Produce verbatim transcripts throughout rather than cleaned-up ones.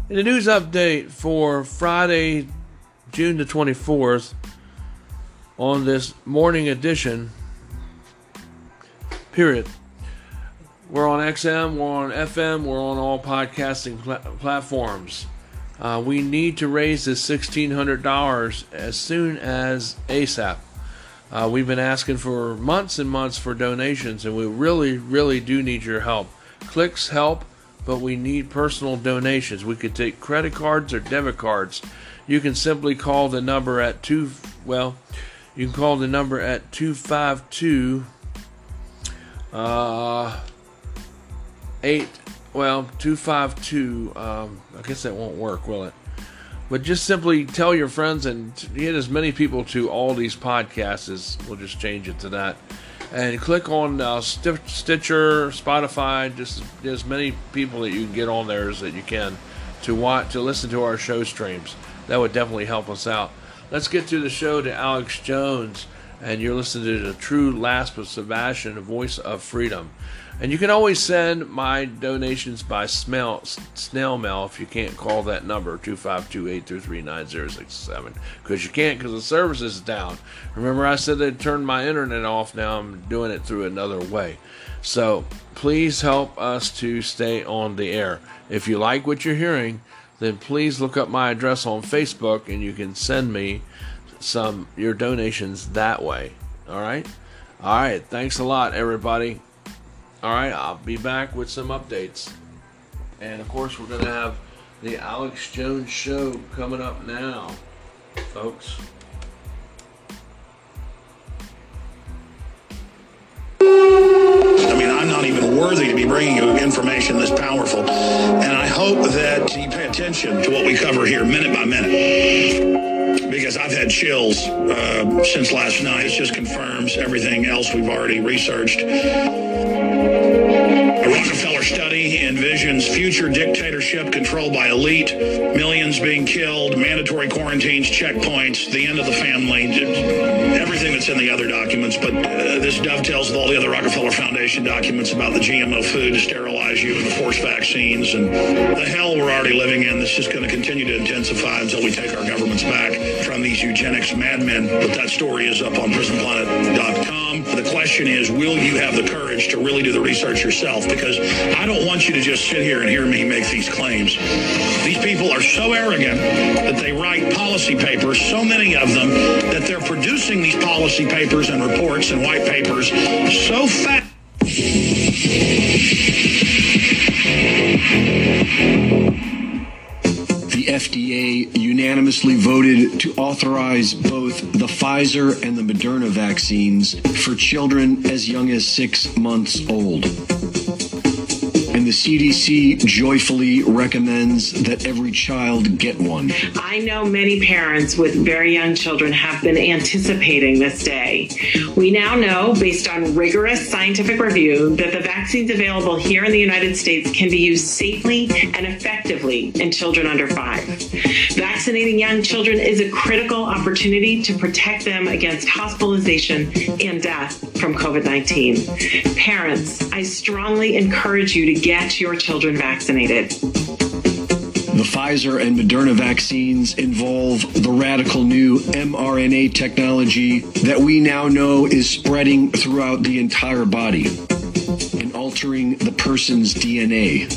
In the news update for Friday, June the twenty-fourth, on this morning edition, period. We're on X M, we're on F M, we're on all podcasting pl- platforms. Uh, we need to raise this sixteen hundred dollars as soon as ASAP. Uh, we've been asking for months and months for donations, and we really, really do need your help. Clicks help, but we need personal donations. We could take credit cards or debit cards. You can simply call the number at two. Well, you can call the number at two five two uh eight. Well, two five two. Um, I guess that won't work, will it? But just simply tell your friends and get as many people to all these podcasts as we'll just change it to that. And click on uh, Stitcher, Spotify, just as many people that you can get on there as that you can to watch, to listen to our show streams. That would definitely help us out. Let's get to the show to Alex Jones, and you're listening to the True Last of Sebastian, the voice of freedom. And you can always send my donations by smell, snail mail if you can't call that number, two five two, eight three three, nine zero six seven. Because you can't, because the service is down. Remember I said they'd turn my internet off. Now I'm doing it through another way. So please help us to stay on the air. If you like what you're hearing, then please look up my address on Facebook, and you can send me some your donations that way. All right? All right. Thanks a lot, everybody. All right, I'll be back with some updates. And, of course, we're going to have the Alex Jones Show coming up now, folks. I mean, I'm not even worthy to be bringing you information this powerful. And I hope that you pay attention to what we cover here minute by minute. Because I've had chills uh, since last night. It just confirms everything else we've already researched. A Rockefeller study envisions future dictatorship controlled by elite, millions being killed, mandatory quarantines, checkpoints, the end of the family, everything that's in the other documents. But uh, this dovetails with all the other Rockefeller Foundation documents about the G M O food to sterilize you and the forced vaccines and the hell we're already living in. This is going to continue to intensify until we take our governments back from these eugenics madmen. But that story is up on prison planet dot com. The question is, will you have the courage to really do the research yourself? Because I don't want you to just sit here and hear me make these claims. These people are so arrogant that they write policy papers, so many of them, that they're producing these policy papers and reports and white papers so fast. The F D A unanimously voted to authorize both the Pfizer and the Moderna vaccines for children as young as six months old. And the C D C joyfully recommends that every child get one. I know many parents with very young children have been anticipating this day. We now know, based on rigorous scientific review, that the vaccines available here in the United States can be used safely and effectively in children under five. Vaccinating young children is a critical opportunity to protect them against hospitalization and death from COVID nineteen. Parents, I strongly encourage you to get your children vaccinated. The Pfizer and Moderna vaccines involve the radical new mRNA technology that we now know is spreading throughout the entire body and altering the person's D N A.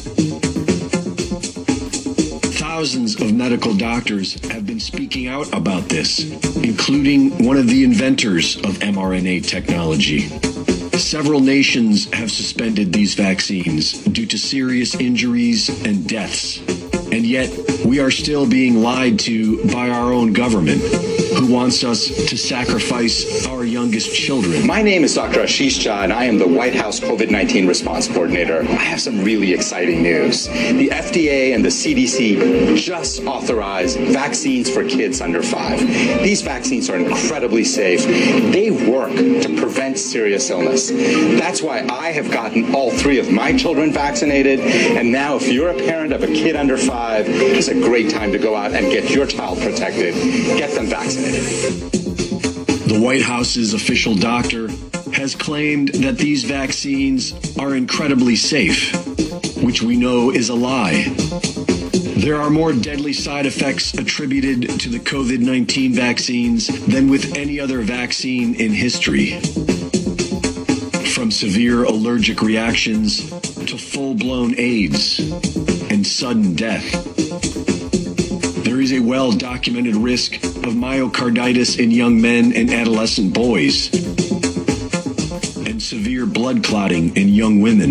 Thousands of medical doctors have been speaking out about this, including one of the inventors of mRNA technology. Several nations have suspended these vaccines due to serious injuries and deaths. And yet, we are still being lied to by our own government, who wants us to sacrifice our youngest children. My name is Doctor Ashish Jha, and I am the White House COVID nineteen response coordinator. I have some really exciting news. The F D A and the C D C just authorized vaccines for kids under five. These vaccines are incredibly safe. They work to prevent serious illness. That's why I have gotten all three of my children vaccinated. And now if you're a parent of a kid under five, it's a great time to go out and get your child protected. Get them vaccinated. The White House's official doctor has claimed that these vaccines are incredibly safe, which we know is a lie. There are more deadly side effects attributed to the COVID nineteen vaccines than with any other vaccine in history. From severe allergic reactions to full-blown AIDS and sudden death. There is a well-documented risk of myocarditis in young men and adolescent boys, and severe blood clotting in young women.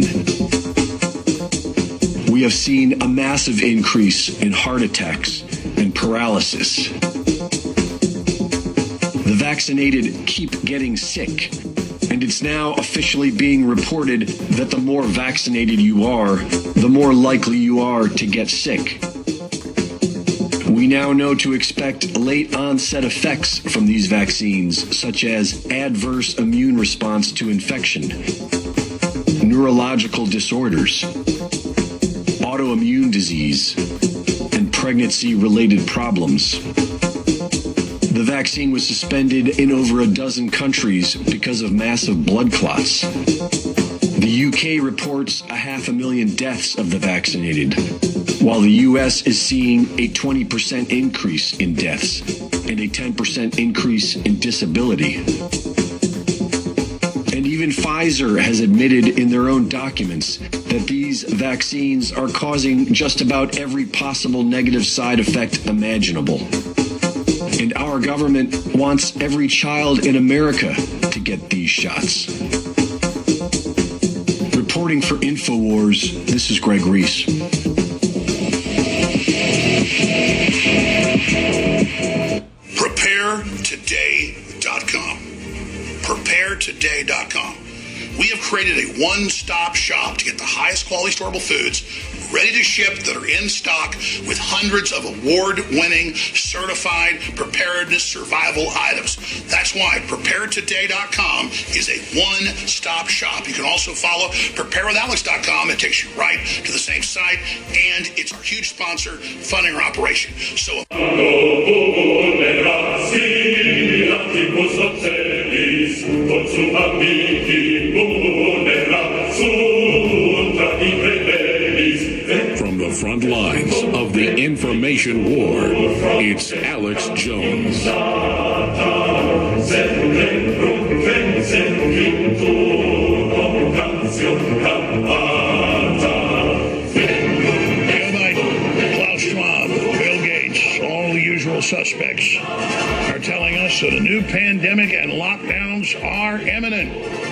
We have seen a massive increase in heart attacks and paralysis. The vaccinated keep getting sick, and it's now officially being reported that the more vaccinated you are, the more likely you are to get sick. We now know to expect late onset effects from these vaccines, such as adverse immune response to infection, neurological disorders, autoimmune disease, and pregnancy-related problems. The vaccine was suspended in over a dozen countries because of massive blood clots. The U K reports a half a million deaths of the vaccinated, while the U S is seeing a twenty percent increase in deaths and a ten percent increase in disability. And even Pfizer has admitted in their own documents that these vaccines are causing just about every possible negative side effect imaginable. And our government wants every child in America to get these shots. Reporting for InfoWars, this is Greg Reese. prepare today dot com. prepare today dot com. We have created a one-stop shop to get the highest quality storable foods ready to ship that are in stock with hundreds of award-winning certified preparedness survival items. That's why prepare today dot com is a one-stop shop. You can also follow prepare with alex dot com. It takes you right to the same site, and it's our huge sponsor funding our operation. So from the front lines of the information war, it's Alex Jones. Klaus Schwab, Bill Gates, all the usual suspects are telling us that a new pandemic and lockdowns are imminent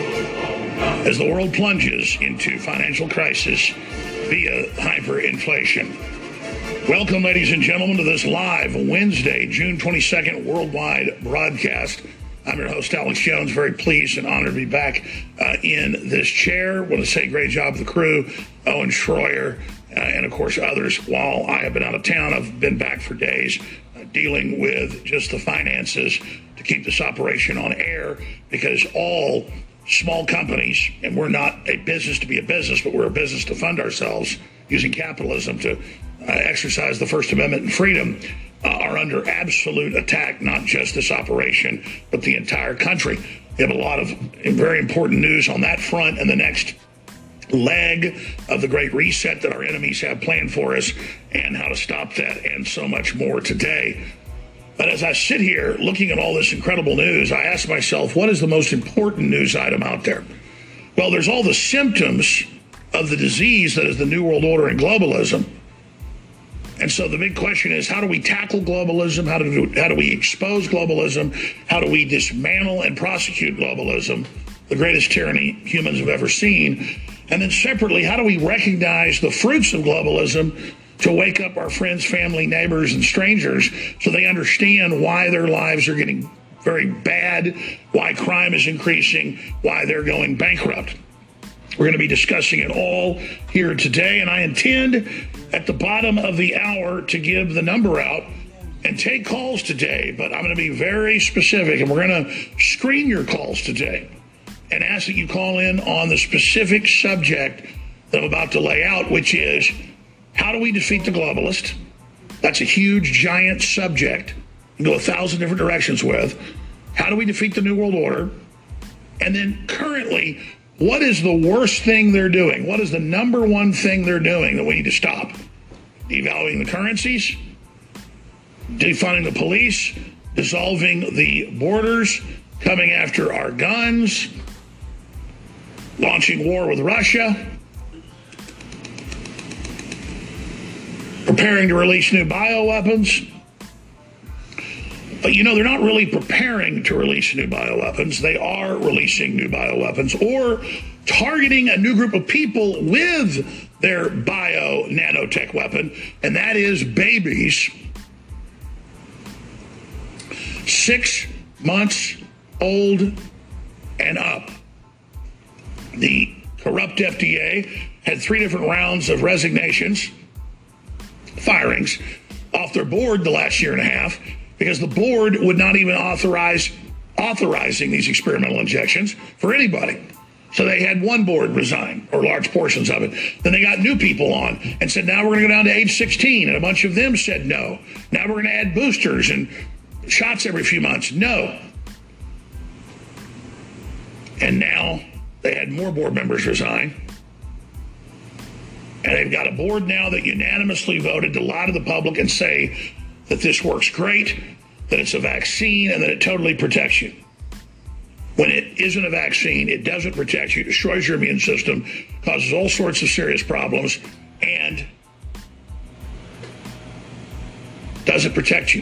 as the world plunges into financial crisis via hyperinflation. Welcome, ladies and gentlemen, to this live Wednesday, June twenty-second worldwide broadcast. I'm your host, Alex Jones. Very pleased and honored to be back uh, in this chair. Want to say great job to the crew, Owen Schroyer, uh, and of course others. While I have been out of town, I've been back for days uh, dealing with just the finances to keep this operation on air, because all small companies, and we're not a business to be a business, but we're a business to fund ourselves using capitalism to uh, exercise the First Amendment and freedom, uh, are under absolute attack, not just this operation, but the entire country. We have a lot of very important news on that front and the next leg of the Great Reset that our enemies have planned for us, and how to stop that, and so much more today. But as I sit here looking at all this incredible news, I ask myself, what is the most important news item out there? Well, there's all the symptoms of the disease that is the New World Order and globalism. And so the big question is, how do we tackle globalism? How do, how do we expose globalism? How do we dismantle and prosecute globalism, the greatest tyranny humans have ever seen? And then separately, how do we recognize the fruits of globalism to wake up our friends, family, neighbors, and strangers so they understand why their lives are getting very bad, why crime is increasing, why they're going bankrupt? We're going to be discussing it all here today, and I intend at the bottom of the hour to give the number out and take calls today, but I'm going to be very specific, and we're going to screen your calls today and ask that you call in on the specific subject that I'm about to lay out, which is, how do we defeat the globalist? That's a huge, giant subject. You can go a thousand different directions with. How do we defeat the New World Order? And then currently, what is the worst thing they're doing? What is the number one thing they're doing that we need to stop? devaluing the currencies, defunding the police, dissolving the borders, coming after our guns, launching war with Russia, preparing to release new bioweapons. But, you know, they're not really preparing to release new bioweapons. They are releasing new bioweapons or targeting a new group of people with their bio nanotech weapon, and that is babies six months old and up. The corrupt F D A had three different rounds of resignations, firings, off their board the last year and a half because the board would not even authorize authorizing these experimental injections for anybody. So they had one board resign, or large portions of it. Then they got new people on and said, now we're going to go down to age sixteen. And a bunch of them said no. Now we're going to add boosters and shots every few months. No. And now they had more board members resign. And they've got a board now that unanimously voted to lie to the public and say that this works great, that it's a vaccine, and that it totally protects you. When it isn't a vaccine, it doesn't protect you, destroys your immune system, causes all sorts of serious problems, and doesn't protect you.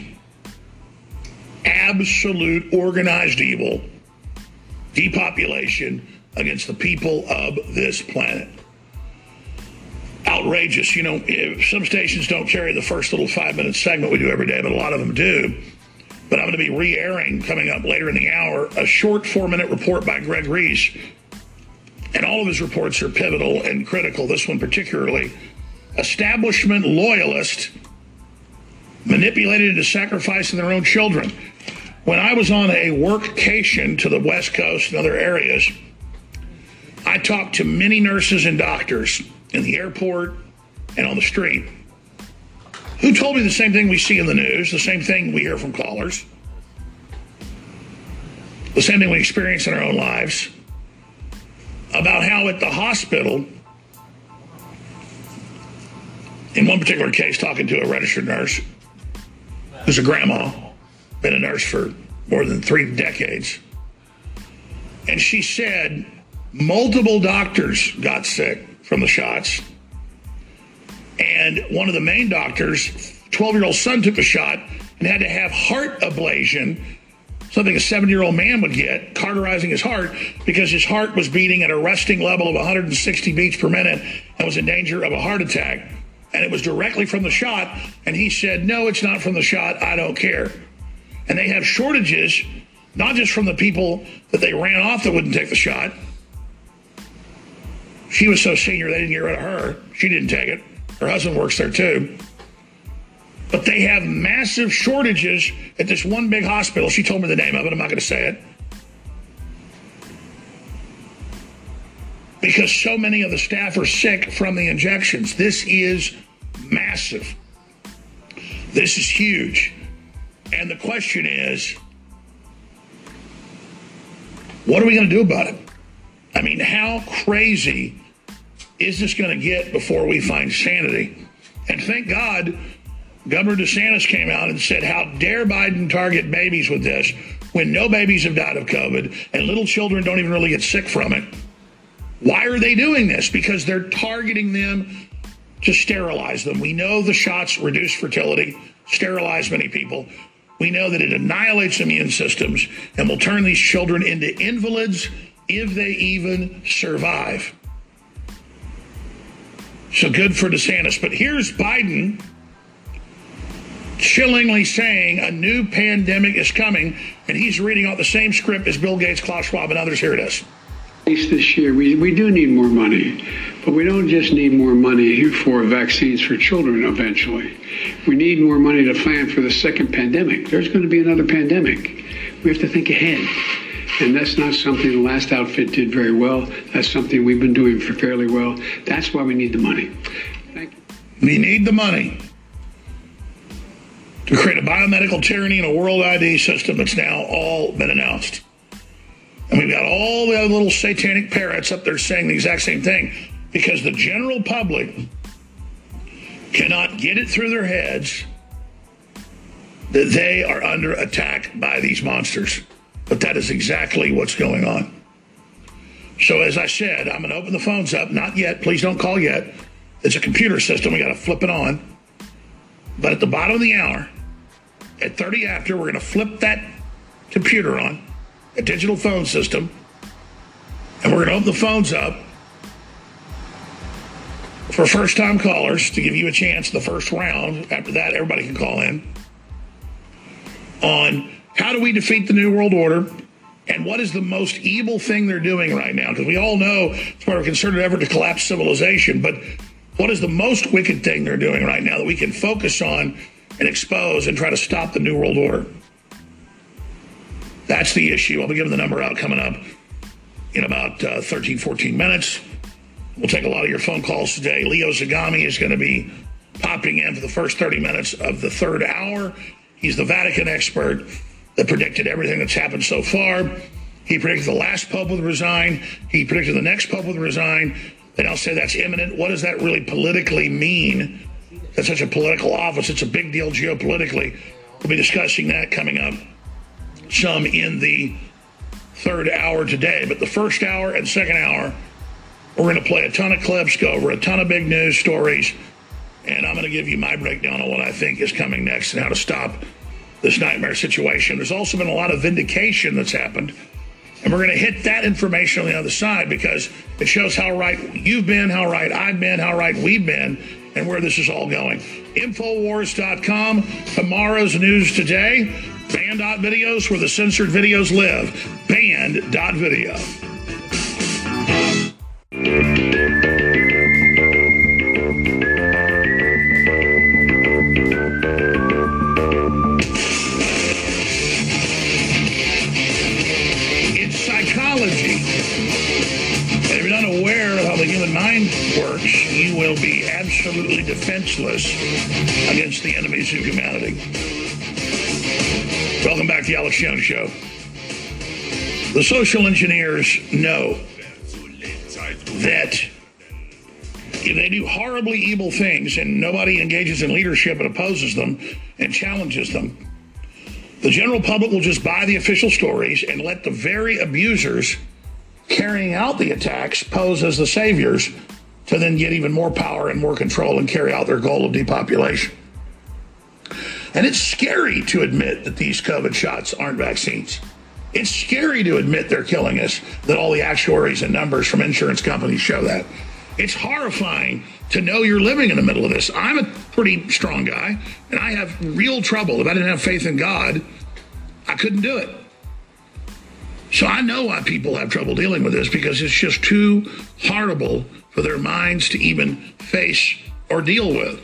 Absolute organized evil, depopulation against the people of this planet. Outrageous. You know, some stations don't carry the first little five-minute segment we do every day, but a lot of them do. But I'm going to be re-airing coming up later in the hour a short four-minute report by Greg Reese. And all of his reports are pivotal and critical, this one particularly. Establishment loyalists manipulated into sacrificing their own children. When I was on a workcation to the West Coast and other areas, I talked to many nurses and doctors in the airport and on the street who told me the same thing we see in the news, the same thing we hear from callers, the same thing we experience in our own lives, about how at the hospital, in one particular case, talking to a registered nurse who's a grandma, been a nurse for more than three decades, and she said multiple doctors got sick from the shots. And one of the main doctors, twelve-year-old son took the shot and had to have heart ablation, something a seventy-year-old man would get, cauterizing his heart because his heart was beating at a resting level of one hundred sixty beats per minute and was in danger of a heart attack. And it was directly from the shot. And he said, no, it's not from the shot. I don't care. And they have shortages, not just from the people that they ran off that wouldn't take the shot. She was so senior they didn't get rid of her. She didn't take it. Her husband works there too. But they have massive shortages at this one big hospital. She told me the name of it. I'm not going to say it. Because so many of the staff are sick from the injections. This is massive. This is huge. And the question is, what are we going to do about it? I mean, how crazy is this going to get before we find sanity? And thank God, Governor DeSantis came out and said, how dare Biden target babies with this when no babies have died of COVID and little children don't even really get sick from it? Why are they doing this? Because they're targeting them to sterilize them. We know the shots reduce fertility, sterilize many people. We know that it annihilates immune systems and will turn these children into invalids if they even survive. So good for DeSantis. But here's Biden chillingly saying a new pandemic is coming, and he's reading out the same script as Bill Gates, Klaus Schwab, and others. Here it is. This year, we, we do need more money, but we don't just need more money for vaccines for children eventually. We need more money to plan for the second pandemic. There's going to be another pandemic. We have to think ahead. And that's not something the last outfit did very well. That's something we've been doing for fairly well. That's why we need the money. Thank you. We need the money to create a biomedical tyranny and a world I D system that's now all been announced. And we've got all the other little satanic parrots up there saying the exact same thing because the general public cannot get it through their heads that they are under attack by these monsters. But that is exactly what's going on. So as I said, I'm going to open the phones up. Not yet. Please don't call yet. It's a computer system. We got to flip it on. But at the bottom of the hour, at thirty after, we're going to flip that computer on, a digital phone system, and we're going to open the phones up for first-time callers to give you a chance the first round. After that, everybody can call in on how do we defeat the New World Order and what is the most evil thing they're doing right now. Because we all know it's part of a concerted effort to collapse civilization, but what is the most wicked thing they're doing right now that we can focus on and expose and try to stop the New World Order? That's the issue. I'll be giving the number out coming up in about uh, thirteen, fourteen minutes. We'll take a lot of your phone calls today. Leo Zagami is going to be popping in for the first thirty minutes of the third hour. He's the Vatican expert that predicted everything that's happened so far. He predicted the last Pope would resign. He predicted the next Pope would resign. They now say that's imminent. What does that really politically mean? That's such a political office. It's a big deal geopolitically. We'll be discussing that coming up some in the third hour today. But the first hour and second hour, we're going to play a ton of clips, go over a ton of big news stories, and I'm going to give you my breakdown on what I think is coming next and how to stop this nightmare situation. There's also been a lot of vindication that's happened, and we're going to hit that information on the other side because it shows how right you've been, how right I've been, how right we've been, and where this is all going. Infowars dot com, tomorrow's news today, band.videos, where the censored videos live, band.video. It's psychology. And if you're not aware of how the human mind works, you will be absolutely defenseless against the enemies of humanity. Welcome back to the Alex Jones Show. The social engineers know that if they do horribly evil things and nobody engages in leadership and opposes them and challenges them, the general public will just buy the official stories and let the very abusers carrying out the attacks pose as the saviors to then get even more power and more control and carry out their goal of depopulation. And it's scary to admit that these COVID shots aren't vaccines. It's scary to admit they're killing us, that all the actuaries and numbers from insurance companies show that. It's horrifying to know you're living in the middle of this. I'm a pretty strong guy, and I have real trouble. If I didn't have faith in God, I couldn't do it. So I know why people have trouble dealing with this, because it's just too horrible for their minds to even face or deal with.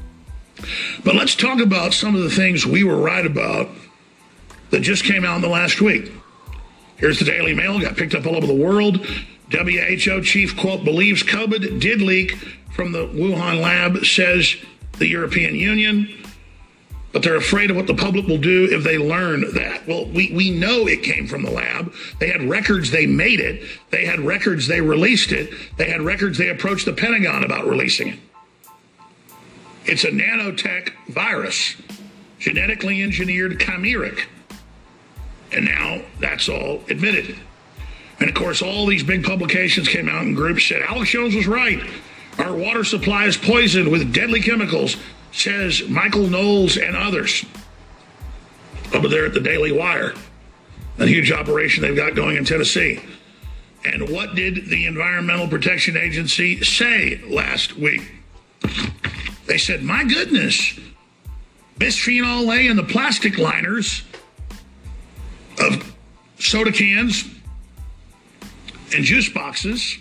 But let's talk about some of the things we were right about that just came out in the last week. Here's the Daily Mail, got picked up all over the world. W H O chief, quote, believes COVID did leak from the Wuhan lab, says the European Union. But they're afraid of what the public will do if they learn that. Well, we, we know it came from the lab. They had records, they made it. They had records, they released it. They had records, they approached the Pentagon about releasing it. It's a nanotech virus, genetically engineered chimeric. And now that's all admitted. And of course, all these big publications came out and groups said, Alex Jones was right. Our water supply is poisoned with deadly chemicals, says Michael Knowles and others over there at the Daily Wire, a huge operation they've got going in Tennessee. And what did the Environmental Protection Agency say last week? They said, my goodness, bisphenol A in the plastic liners of soda cans and juice boxes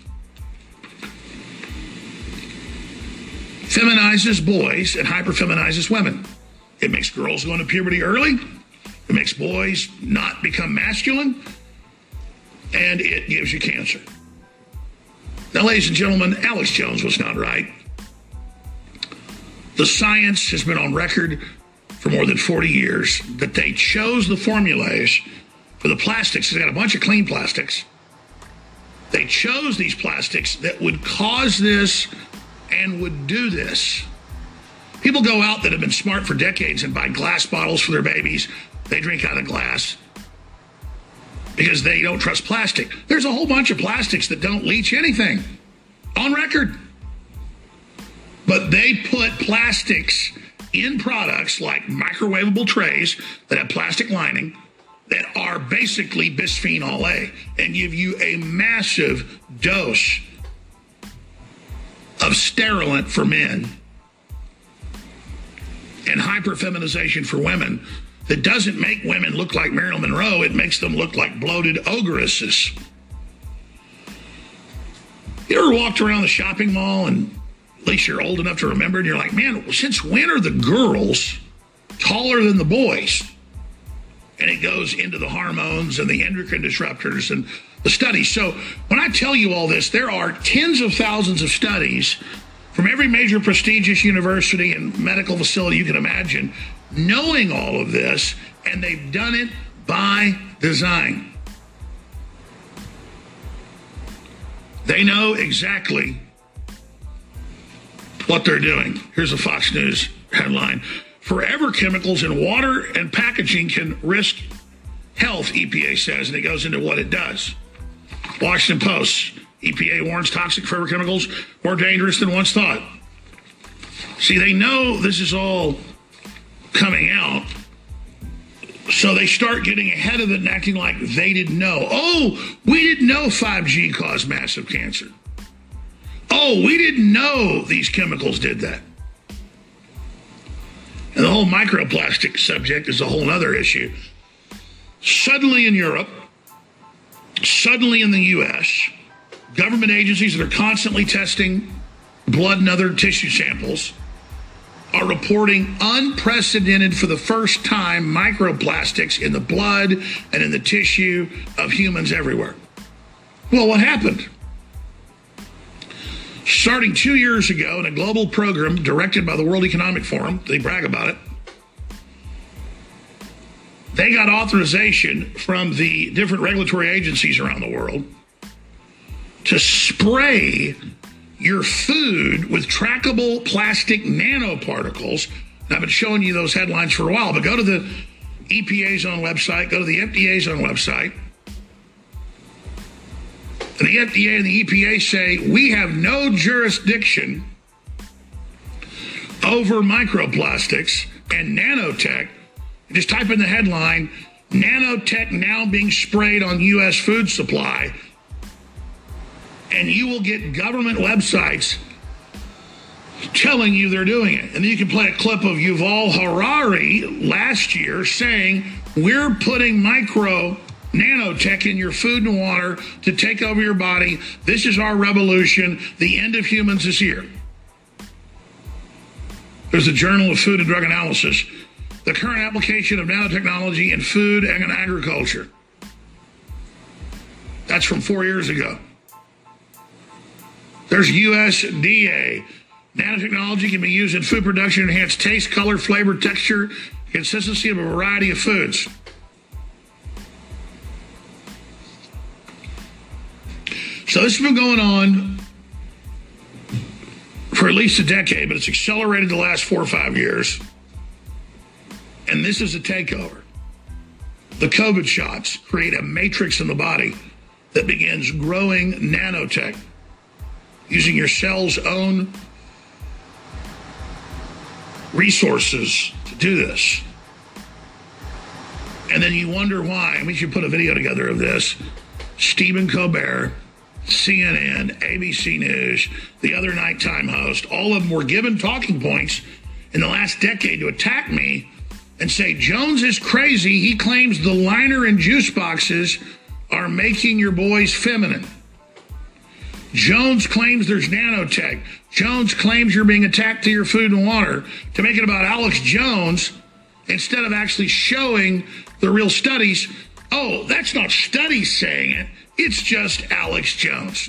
feminizes boys and hyperfeminizes women. It makes girls go into puberty early. It makes boys not become masculine. And it gives you cancer. Now, ladies and gentlemen, Alex Jones was not right. The science has been on record for more than forty years that they chose the formulas for the plastics. They got a bunch of clean plastics. They chose these plastics that would cause this and would do this People go out that have been smart for decades and buy glass bottles for their babies. They drink out of glass because they don't trust plastic. There's a whole bunch of plastics that don't leach anything on record. But they put plastics in products like microwavable trays that have plastic lining that are basically bisphenol A and give you a massive dose of sterilant for men and hyperfeminization for women that doesn't make women look like Marilyn Monroe. It makes them look like bloated ogresses. You ever walked around the shopping mall, and at least you're old enough to remember, and you're like, man, since when are the girls taller than the boys? And it goes into the hormones and the endocrine disruptors and the studies. So when I tell you all this, there are tens of thousands of studies from every major prestigious university and medical facility you can imagine, knowing all of this, and they've done it by design. They know exactly what they're doing. Here's a Fox News headline. Forever chemicals in water and packaging can risk health, E P A says, and it goes into what it does. Washington Post, E P A warns toxic forever chemicals more dangerous than once thought. See, they know this is all coming out, so they start getting ahead of it and acting like they didn't know. Oh, we didn't know five G caused massive cancer. Oh, we didn't know these chemicals did that. And the whole microplastic subject is a whole other issue. Suddenly in Europe, suddenly in the U S, government agencies that are constantly testing blood and other tissue samples are reporting unprecedented, for the first time, microplastics in the blood and in the tissue of humans everywhere. Well, what happened? Starting two years ago in a global program directed by the World Economic Forum, they brag about it, they got authorization from the different regulatory agencies around the world to spray your food with trackable plastic nanoparticles. And I've been showing you those headlines for a while, but go to the E P A's own website, go to the F D A's own website. And the F D A and the E P A say, we have no jurisdiction over microplastics and nanotech. Just type in the headline, nanotech now being sprayed on U S food supply, and you will get government websites telling you they're doing it. And then you can play a clip of Yuval Harari last year saying, we're putting micro nanotech in your food and water to take over your body. This is our revolution. The end of humans is here. There's a Journal of Food and Drug Analysis. The current application of nanotechnology in food and in agriculture. That's from four years ago. There's U S D A. Nanotechnology can be used in food production to enhance taste, color, flavor, texture, consistency of a variety of foods. So this has been going on for at least a decade, but it's accelerated the last four or five years. And this is a takeover. The COVID shots create a matrix in the body that begins growing nanotech using your cell's own resources to do this. And then you wonder why. And we should put a video together of this. Stephen Colbert, C N N, A B C News, the other nighttime host, all of them were given talking points in the last decade to attack me and say, Jones is crazy. He claims the liner and juice boxes are making your boys feminine. Jones claims there's nanotech. Jones claims you're being attacked to your food and water to make it about Alex Jones instead of actually showing the real studies. Oh, that's not studies saying it. It's just Alex Jones.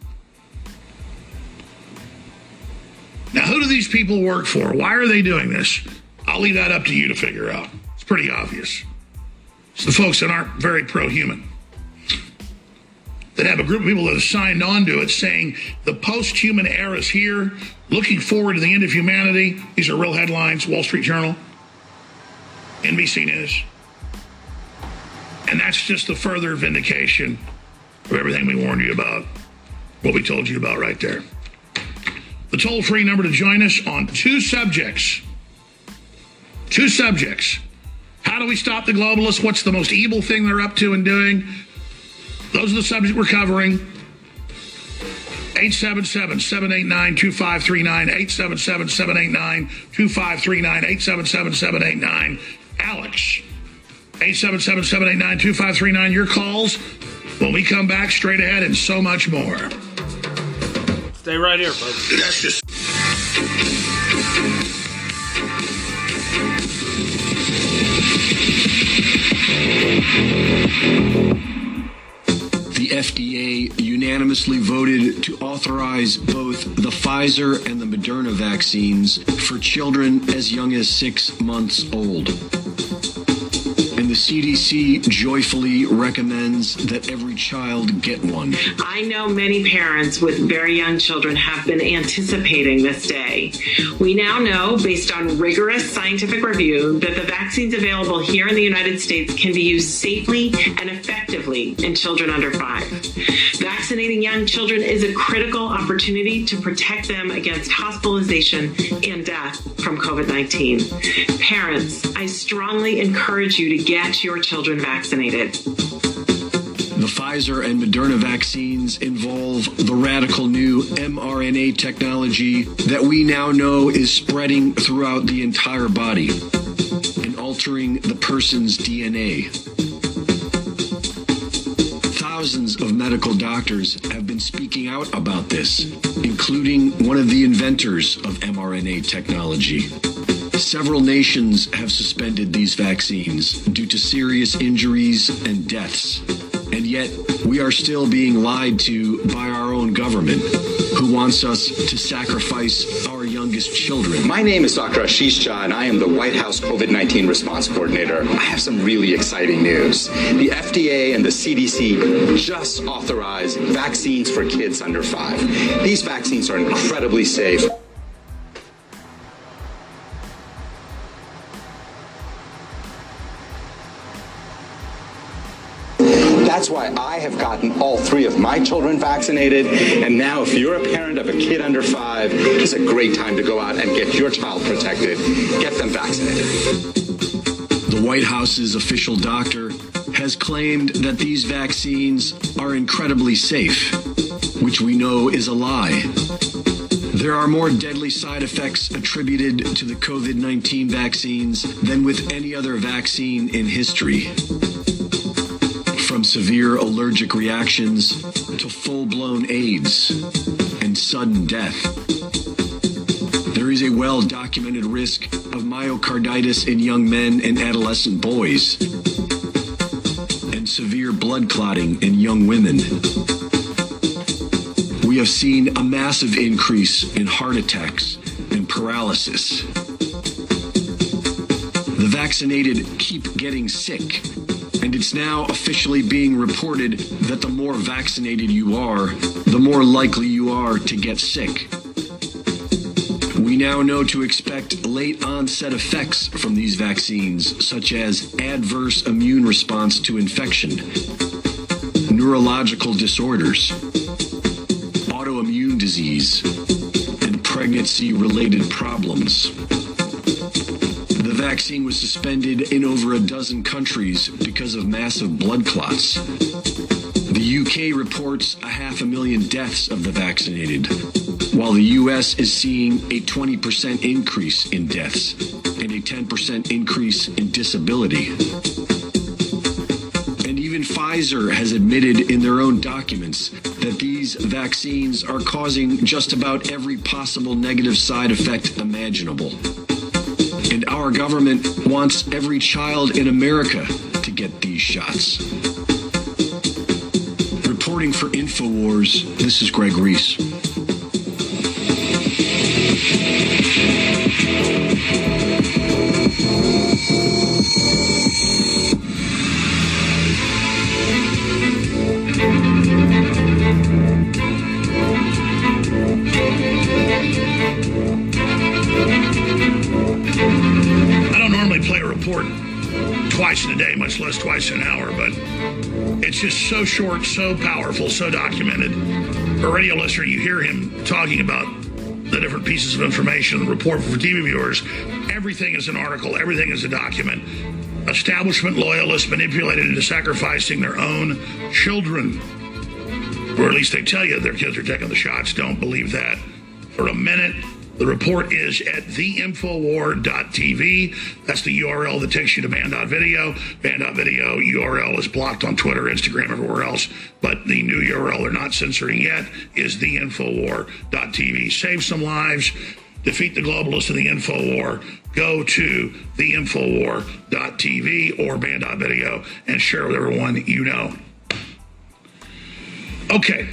Now, who do these people work for? Why are they doing this? I'll leave that up to you to figure out. It's pretty obvious. It's the folks that aren't very pro-human. that have a group of people that have signed on to it saying the post-human era is here, looking forward to the end of humanity. These are real headlines, Wall Street Journal, N B C News. And that's just the further vindication of everything we warned you about, what we told you about right there. The toll-free number to join us on two subjects. Two subjects. How do we stop the globalists? What's the most evil thing they're up to and doing? Those are the subjects we're covering. eight seven seven, seven eight nine, two five three nine, eight seven seven, seven eight nine, two five three nine, eight seven seven, seven eight nine. Alex, eight seven seven, seven eight nine, two five three nine. Your calls when we come back, straight ahead, and so much more. Stay right here, folks. That's just... The F D A unanimously voted to authorize both the Pfizer and the Moderna vaccines for children as young as six months old. And the C D C joyfully recommends that every child get one. I know many parents with very young children have been anticipating this day. We now know, based on rigorous scientific review, that the vaccines available here in the United States can be used safely and effectively in children under five. Vaccinating young children is a critical opportunity to protect them against hospitalization and death from COVID nineteen. Parents, I strongly encourage you to get your children vaccinated. The Pfizer and Moderna vaccines involve the radical new mRNA technology that we now know is spreading throughout the entire body and altering the person's D N A. Thousands of medical doctors have been speaking out about this, including one of the inventors of mRNA technology. Several nations have suspended these vaccines due to serious injuries and deaths. And yet, we are still being lied to by our own government, who wants us to sacrifice our youngest children. My name is Doctor Ashish Jha, and I am the White House COVID nineteen response coordinator. I have some really exciting news. The F D A and the C D C just authorized vaccines for kids under five. These vaccines are incredibly safe. That's why I have gotten all three of my children vaccinated. And now if you're a parent of a kid under five, it's a great time to go out and get your child protected. Get them vaccinated. The White House's official doctor has claimed that these vaccines are incredibly safe, which we know is a lie. There are more deadly side effects attributed to the COVID nineteen vaccines than with any other vaccine in history. From severe allergic reactions to full-blown AIDS and sudden death. There is a well-documented risk of myocarditis in young men and adolescent boys, and severe blood clotting in young women. We have seen a massive increase in heart attacks and paralysis. The vaccinated keep getting sick. And it's now officially being reported that the more vaccinated you are, the more likely you are to get sick. We now know to expect late onset effects from these vaccines, such as adverse immune response to infection, neurological disorders, autoimmune disease, and pregnancy-related problems. The vaccine was suspended in over a dozen countries because of massive blood clots. The U K reports a half a million deaths of the vaccinated, while the U S is seeing a twenty percent increase in deaths and a ten percent increase in disability. And even Pfizer has admitted in their own documents that these vaccines are causing just about every possible negative side effect imaginable. And our government wants every child in America to get these shots. Reporting for InfoWars, this is Greg Reese. report twice in a day, much less twice in an hour, but it's just so short, so powerful, so documented. A radio listener, you hear him talking about the different pieces of information, the report for T V viewers. Everything is an article, everything is a document. Establishment loyalists manipulated into sacrificing their own children. Or at least they tell you their kids are taking the shots. Don't believe that for a minute. The report is at the infowar dot t v. That's the U R L that takes you to band dot video. band dot video U R L is blocked on Twitter, Instagram, everywhere else. But the new U R L they're not censoring yet is the infowar dot t v. Save some lives. Defeat the globalists in the InfoWar. Go to the infowar dot t v or band dot video and share with everyone you know. Okay.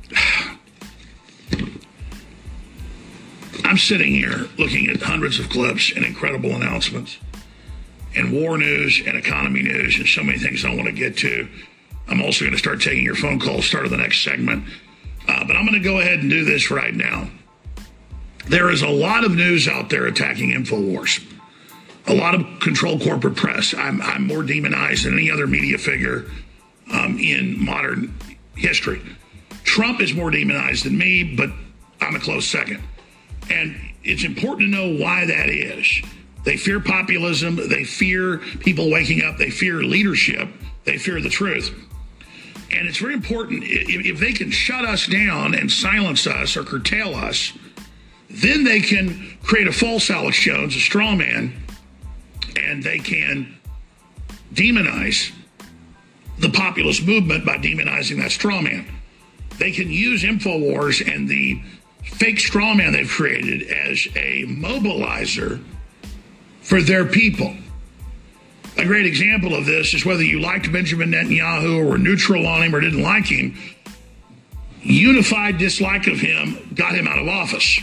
I'm sitting here looking at hundreds of clips and incredible announcements and war news and economy news and so many things I want to get to. I'm also going to start taking your phone calls, start of the next segment. Uh, but I'm going to go ahead and do this right now. There is a lot of news out there attacking InfoWars. A lot of controlled corporate press. I'm, I'm more demonized than any other media figure um, in modern history. Trump is more demonized than me, but I'm a close second. And it's important to know why that is. They fear populism. They fear people waking up. They fear leadership. They fear the truth. And it's very important. If, if they can shut us down and silence us or curtail us, then they can create a false Alex Jones, a straw man, and they can demonize the populist movement by demonizing that straw man. They can use InfoWars and the fake straw man they've created as a mobilizer for their people. A great example of this is whether you liked Benjamin Netanyahu or were neutral on him or didn't like him, unified dislike of him got him out of office.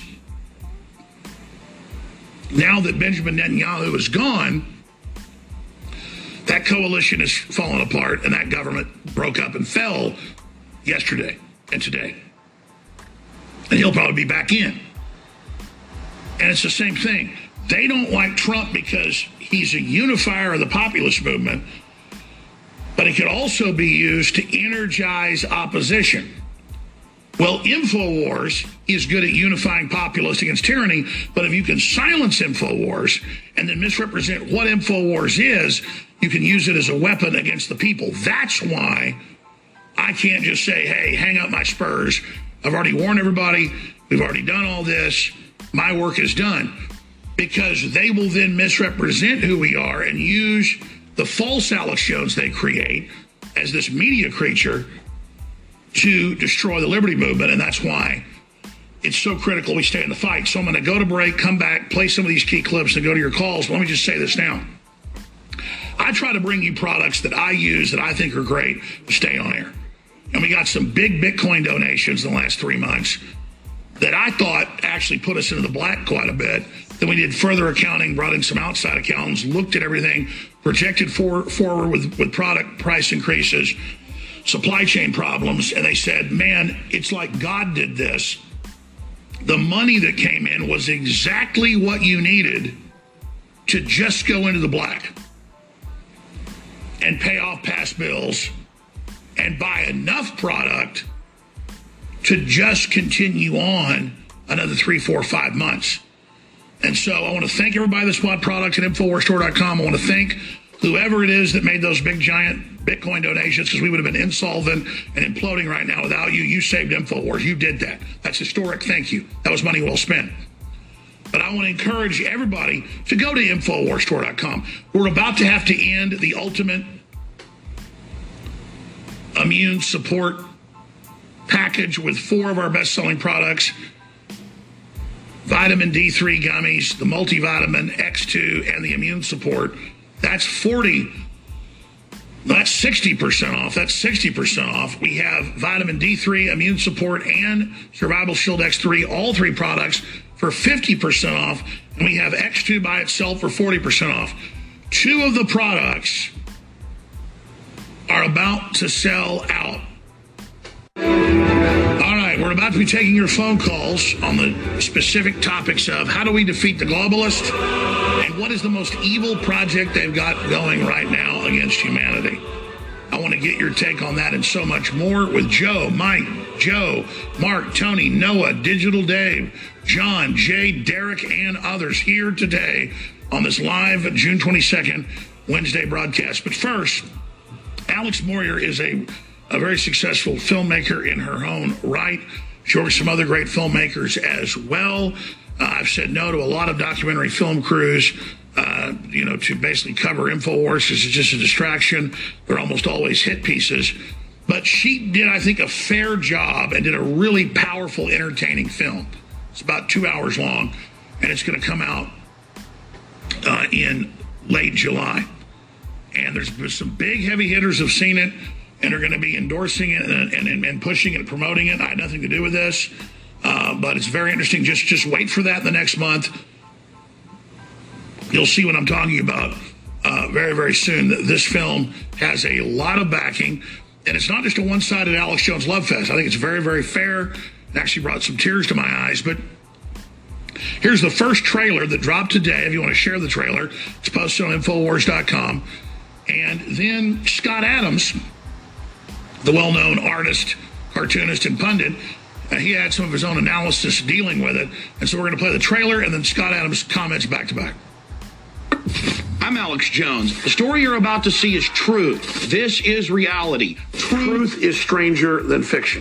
Now that Benjamin Netanyahu is gone, that coalition has fallen apart and that government broke up and fell yesterday and today. And he'll probably be back in. And it's the same thing. They don't like Trump because he's a unifier of the populist movement, but it could also be used to energize opposition. Well, InfoWars is good at unifying populists against tyranny, but if you can silence InfoWars and then misrepresent what InfoWars is, you can use it as a weapon against the people. That's why I can't just say, hey, hang up my spurs. I've already warned everybody. We've already done all this. My work is done. Because they will then misrepresent who we are and use the false Alex Jones they create as this media creature to destroy the liberty movement. And that's why it's so critical we stay in the fight. So I'm going to go to break, come back, play some of these key clips, and go to your calls. Let me just say this now. I try to bring you products that I use that I think are great to stay on air. And we got some big Bitcoin donations in the last three months that I thought actually put us into the black quite a bit. Then we did further accounting, brought in some outside accountants, looked at everything, projected for, forward with, with product price increases, supply chain problems, and they said, man, it's like God did this. The money that came in was exactly what you needed to just go into the black and pay off past bills and buy enough product to just continue on another three, four, five months. And so I want to thank everybody that's bought products at infowars store dot com. I want to thank whoever it is that made those big, giant Bitcoin donations, because we would have been insolvent and imploding right now without you. You saved InfoWars. You did that. That's historic. Thank you. That was money well spent. But I want to encourage everybody to go to infowars store dot com. We're about to have to end the ultimate immune support package with four of our best-selling products. Vitamin D three gummies, the multivitamin, X two, and the immune support. That's forty, that's sixty percent off. That's sixty percent off. We have vitamin D three, immune support, and Survival Shield X three, all three products for fifty percent off. And we have X two by itself for forty percent off. Two of the products are about to sell out. All right, we're about to be taking your phone calls on the specific topics of how do we defeat the globalist And what is the most evil project they've got going right now against humanity? I want to get your take on that and so much more with Joe, Mike, Joe, Mark, Tony, Noah, Digital Dave, John, Jay, Derek, and others here today on this live June twenty-second Wednesday broadcast. But first, Alex Moyer is a, a very successful filmmaker in her own right. She works with some other great filmmakers as well. Uh, I've said no to a lot of documentary film crews, uh, you know, to basically cover InfoWars. This is just a distraction. They're almost always hit pieces. But she did, I think, a fair job and did a really powerful, entertaining film. It's about two hours long, and it's going to come out uh, in late July. And there's, there's some big heavy hitters have seen it and are going to be endorsing it and, and, and pushing it and promoting it. I had nothing to do with this. Uh, but it's very interesting. Just just wait for that in the next month. You'll see what I'm talking about uh, very, very soon. This film has a lot of backing, and it's not just a one-sided Alex Jones love fest. I think it's very, very fair. It actually brought some tears to my eyes. But here's the first trailer that dropped today. If you want to share the trailer, it's posted on Infowars dot com. And then Scott Adams, the well-known artist, cartoonist, and pundit, Uh, he had some of his own analysis dealing with it. And so we're going to play the trailer and then Scott Adams' comments back to back. I'm Alex Jones. The story you're about to see is truth. This is reality. Truth is stranger than fiction.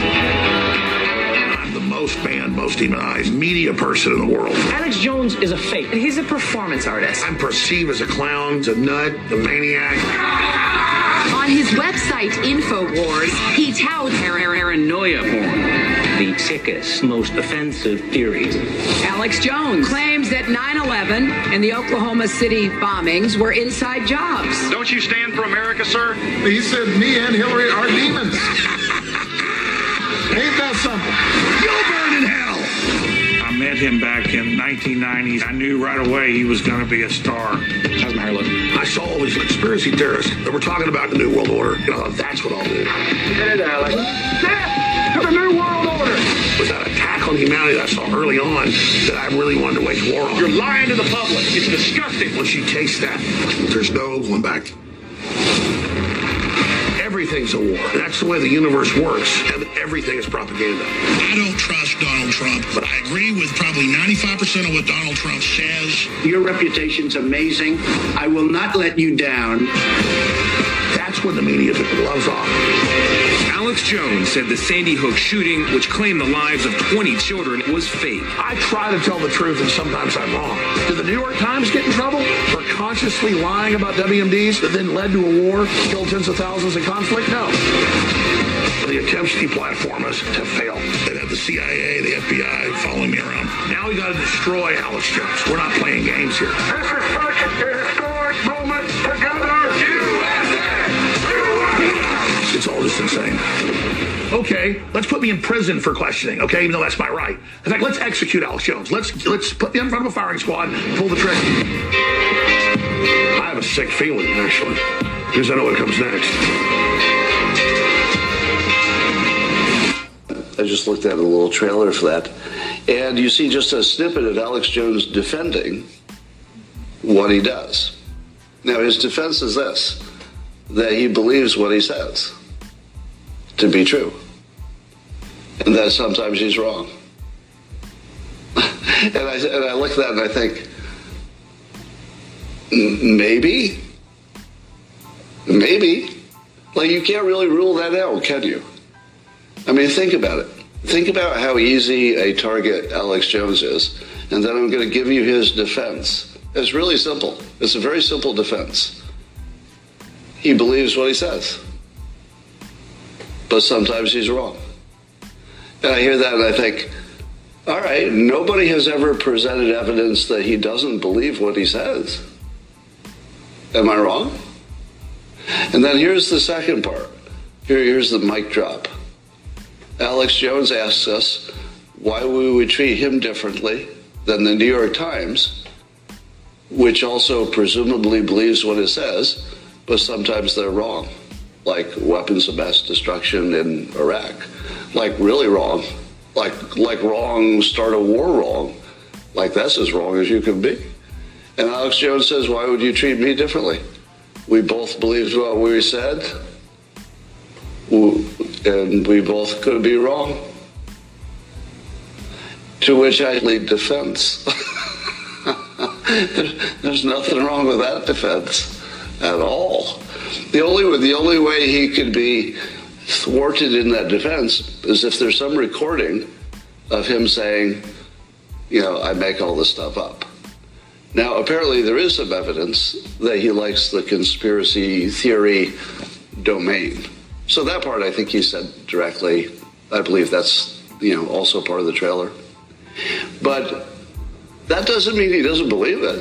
I'm the most banned, most demonized media person in the world. Alex Jones is a fake. He's a performance artist. I'm perceived as a clown, a nut, a maniac. On his website, InfoWars, he touts paranoia porn, the sickest, most offensive theories. Alex Jones claims that nine eleven and the Oklahoma City bombings were inside jobs. Don't you stand for America, sir? He said me and Hillary are demons. Ain't that simple? You'll burn in hell. I met him back in nineteen ninety. I knew right away he was going to be a star. How's my hair look? I saw all these conspiracy theorists that were talking about the New World Order. You know, that's what I'll do. Get it, Alex. Death to the New World Order. Was that attack on humanity that I saw early on that I really wanted to wage war on? You're lying to the public. It's disgusting. Once you taste that, there's no going back. Everything's a war. That's the way the universe works, and everything is propaganda. I don't trust Donald Trump, but I agree with probably ninety-five percent of what Donald Trump says. Your reputation's amazing. I will not let you down. That's when the media took the gloves off. Alex Jones said the Sandy Hook shooting, which claimed the lives of twenty children, was fake. I try to tell the truth, and sometimes I'm wrong. Did the New York Times get in trouble for consciously lying about W M Ds that then led to a war, killed tens of thousands in conflict? No. The attempts to deplatform us have failed. They've had the C I A, the F B I following me around. Now we got to destroy Alex Jones. We're not playing games here. This is such a historic moment together. U S A! It's all just insane. Okay, let's put me in prison for questioning, okay, even though that's my right. In fact, let's execute Alex Jones. Let's let's put me in front of a firing squad, pull the trigger. I have a sick feeling, actually, because I know what comes next. I just looked at a little trailer for that, and you see just a snippet of Alex Jones defending what he does. Now, his defense is this, that he believes what he says to be true, and that sometimes he's wrong. and, I, and I look at that and I think, maybe? Maybe. Like, you can't really rule that out, can you? I mean, think about it. Think about how easy a target Alex Jones is, and then I'm going to give you his defense. It's really simple. It's a very simple defense. He believes what he says, but sometimes he's wrong. And I hear that and I think, all right, nobody has ever presented evidence that he doesn't believe what he says. Am I wrong? And then here's the second part. Here, here's the mic drop. Alex Jones asks us why we would treat him differently than the New York Times, which also presumably believes what it says, but sometimes they're wrong, like weapons of mass destruction in Iraq, like really wrong, like like wrong, start a war wrong, like that's as wrong as you can be. And Alex Jones says, why would you treat me differently? We both believed what we said, and we both could be wrong. To which I lead defense. There's nothing wrong with that defense at all. The only, the only way he could be thwarted in that defense is if there's some recording of him saying, you know, I make all this stuff up. Now, apparently there is some evidence that he likes the conspiracy theory domain. So that part I think he said directly. I believe that's, you know, also part of the trailer. But that doesn't mean he doesn't believe it.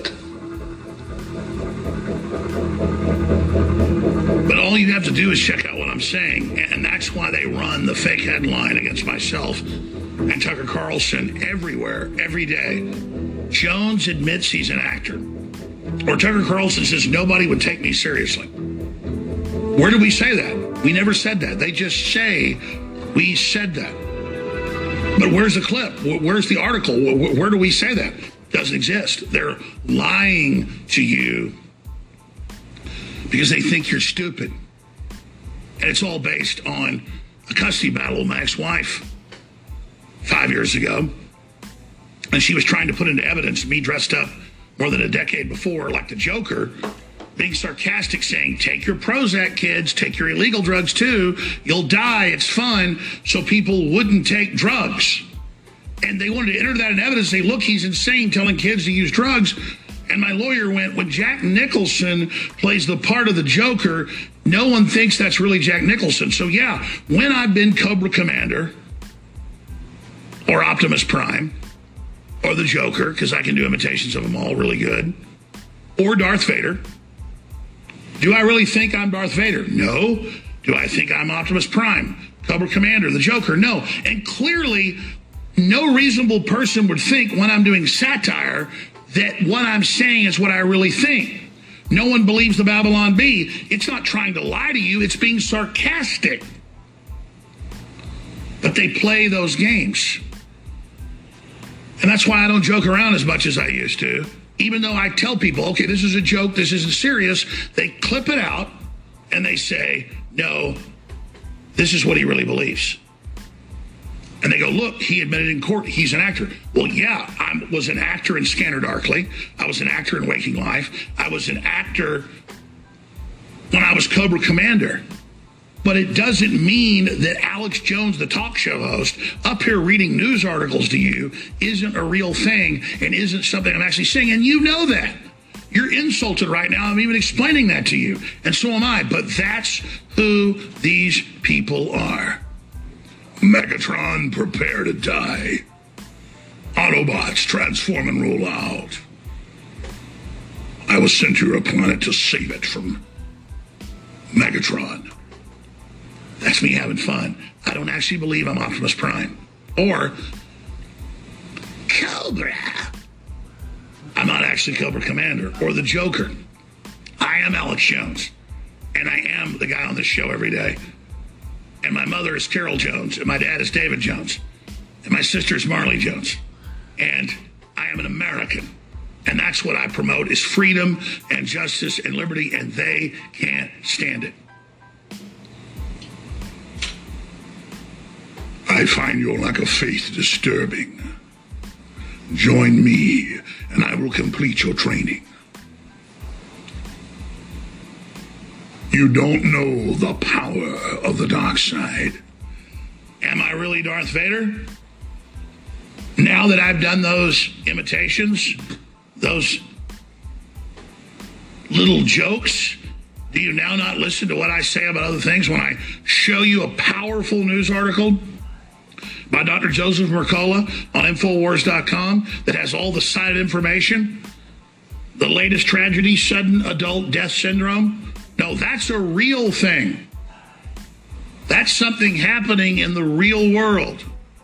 But all you have to do is check out what I'm saying. And that's why they run the fake headline against myself and Tucker Carlson everywhere, every day. Jones admits he's an actor. Or Tucker Carlson says nobody would take me seriously. Where did we say that? We never said that. They just say we said that. But where's the clip? Where's the article? Where do we say that? Doesn't exist. They're lying to you because they think you're stupid. And it's all based on a custody battle with my ex-wife five years ago. And she was trying to put into evidence me dressed up more than a decade before like the Joker, being sarcastic, saying, take your Prozac, kids, take your illegal drugs too. You'll die. It's fun. So people wouldn't take drugs. And they wanted to enter that in evidence. Say, look, he's insane telling kids to use drugs. And my lawyer went, when Jack Nicholson plays the part of the Joker, no one thinks that's really Jack Nicholson. So yeah, when I've been Cobra Commander or Optimus Prime or the Joker, because I can do imitations of them all really good, or Darth Vader, do I really think I'm Darth Vader? No. Do I think I'm Optimus Prime, Cobra Commander, the Joker? No. And clearly, no reasonable person would think when I'm doing satire that what I'm saying is what I really think. No one believes the Babylon Bee. It's not trying to lie to you. It's being sarcastic. But they play those games. And that's why I don't joke around as much as I used to. Even though I tell people, okay, this is a joke, this isn't serious, they clip it out and they say, no, this is what he really believes. And they go, look, he admitted in court he's an actor. Well, yeah, I was an actor in Scanner Darkly. I was an actor in Waking Life. I was an actor when I was Cobra Commander. But it doesn't mean that Alex Jones, the talk show host, up here reading news articles to you isn't a real thing and isn't something I'm actually saying. And you know that. You're insulted right now. I'm even explaining that to you. And so am I. But that's who these people are. Megatron, prepare to die. Autobots, transform and rule out. I was sent to your planet to save it from Megatron. That's me having fun. I don't actually believe I'm Optimus Prime. Or Cobra. I'm not actually Cobra Commander or the Joker. I am Alex Jones. And I am the guy on this show every day. And my mother is Carol Jones. And my dad is David Jones. And my sister is Marley Jones. And I am an American. And that's what I promote is freedom and justice and liberty. And they can't stand it. I find your lack of faith disturbing. Join me, and I will complete your training. You don't know the power of the dark side. Am I really Darth Vader? Now that I've done those imitations, those little jokes, do you now not listen to what I say about other things when I show you a powerful news article by Doctor Joseph Mercola on Infowars dot com that has all the cited information? The latest tragedy, sudden adult death syndrome? No, that's a real thing. That's something happening in the real world.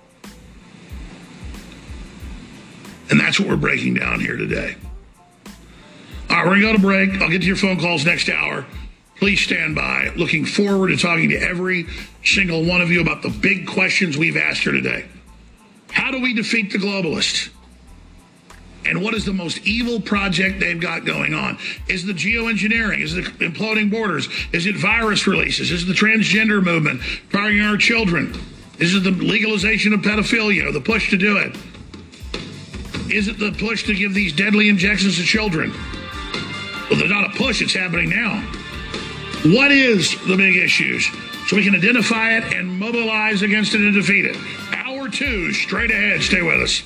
And that's what we're breaking down here today. All right, we're going to go to break. I'll get to your phone calls next hour. Please stand by. Looking forward to talking to every single one of you about the big questions we've asked here today. How do we defeat the globalists? And what is the most evil project they've got going on? Is it the geoengineering? Is it the imploding borders? Is it virus releases? Is it the transgender movement targeting our children? Is it the legalization of pedophilia, the push to do it? Is it the push to give these deadly injections to children? Well, there's not a push, it's happening now. What is the big issues? So we can identify it and mobilize against it and defeat it. Hour two, straight ahead. Stay with us.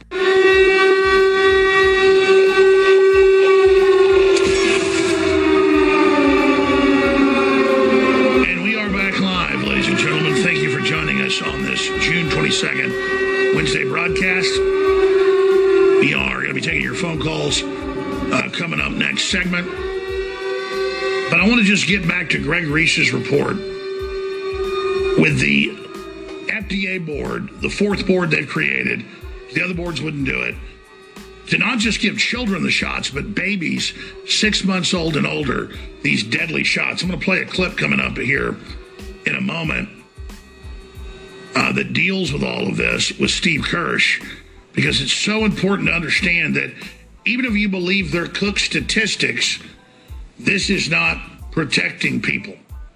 On this June twenty-second Wednesday broadcast. We are going to be taking your phone calls uh, coming up next segment. But I want to just get back to Greg Reese's report with the F D A board, the fourth board they've created. The other boards wouldn't do it. To not just give children the shots, but babies six months old and older, these deadly shots. I'm going to play a clip coming up here in a moment. Uh, that deals with all of this with Steve Kirsch, because it's so important to understand that even if you believe their Cook statistics, this is not protecting people.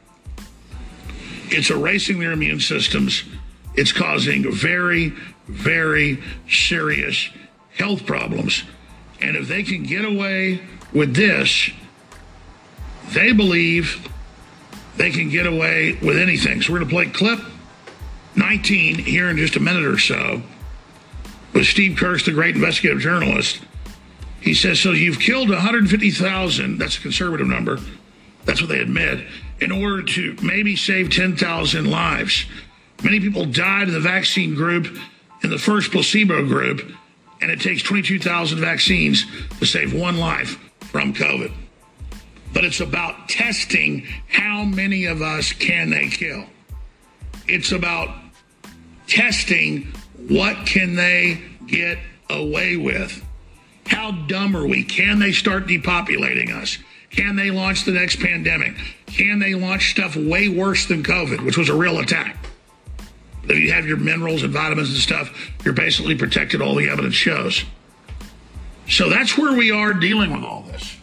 It's erasing their immune systems. It's causing very, very serious health problems. And if they can get away with this, they believe they can get away with anything. So we're going to play clip nineteen here in just a minute or so with Steve Kirsch, the great investigative journalist. He says, so you've killed one hundred fifty thousand, that's a conservative number, that's what they admit, in order to maybe save ten thousand lives. Many people died in the vaccine group, in the first placebo group, and it takes twenty-two thousand vaccines to save one life from COVID. But it's about testing how many of us can they kill. It's about testing what can they get away with. How dumb are we? Can they start depopulating us? Can they launch the next pandemic? Can they launch stuff way worse than COVID, which was a real attack? If you have your minerals and vitamins and stuff, you're basically protected, all the evidence shows. So that's where we are dealing with all this.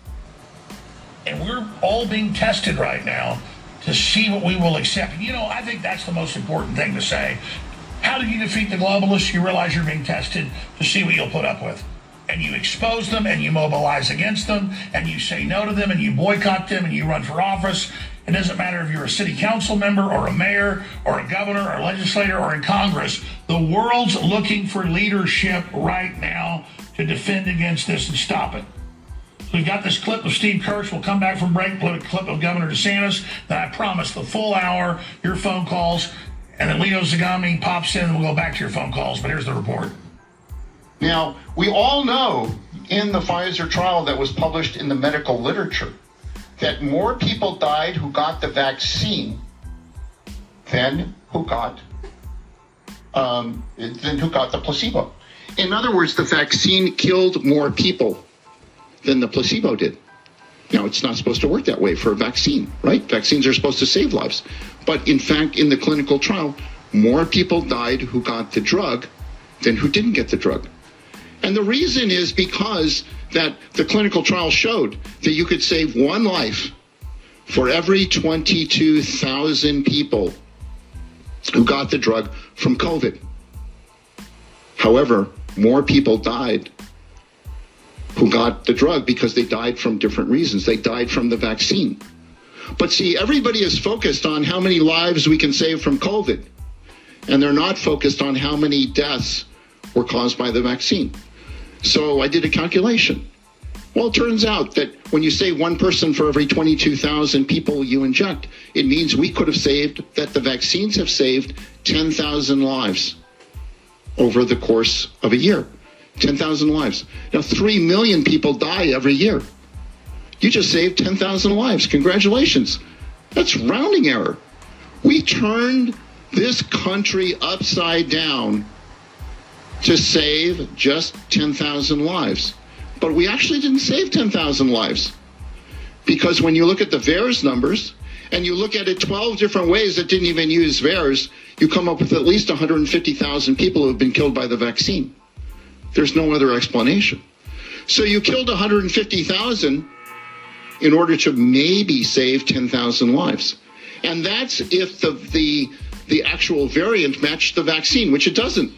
And we're all being tested right now to see what we will accept. And, you know, I think that's the most important thing to say. How do you defeat the globalists? You realize you're being tested to see what you'll put up with. And you expose them, and you mobilize against them, and you say no to them, and you boycott them, and you run for office. It doesn't matter if you're a city council member or a mayor or a governor or a legislator or in Congress. The world's looking for leadership right now to defend against this and stop it. We've got this clip of Steve Kirsch. We'll come back from break, play a clip of Governor DeSantis. Then I promise the full hour, your phone calls, and then Leo Zagami pops in, and we'll go back to your phone calls. But here's the report. Now, we all know in the Pfizer trial that was published in the medical literature that more people died who got the vaccine than who got um, than who got the placebo. In other words, the vaccine killed more people than the placebo did. Now, it's not supposed to work that way for a vaccine, right? Vaccines are supposed to save lives. But in fact, in the clinical trial, more people died who got the drug than who didn't get the drug. And the reason is because that the clinical trial showed that you could save one life for every twenty-two thousand people who got the drug from COVID. However, more people died who got the drug because they died from different reasons. They died from the vaccine. But see, everybody is focused on how many lives we can save from COVID, and they're not focused on how many deaths were caused by the vaccine. So I did a calculation. Well, it turns out that when you save one person for every twenty-two thousand people you inject, it means we could have saved, that the vaccines have saved ten thousand lives over the course of a year. ten thousand lives. Now, three million people die every year. You just saved ten thousand lives. Congratulations. That's rounding error. We turned this country upside down to save just ten thousand lives. But we actually didn't save ten thousand lives. Because when you look at the VAERS numbers, and you look at it twelve different ways that didn't even use VAERS, you come up with at least one hundred fifty thousand people who have been killed by the vaccine. There's no other explanation. So you killed one hundred fifty thousand in order to maybe save ten thousand lives. And that's if the, the, the actual variant matched the vaccine, which it doesn't.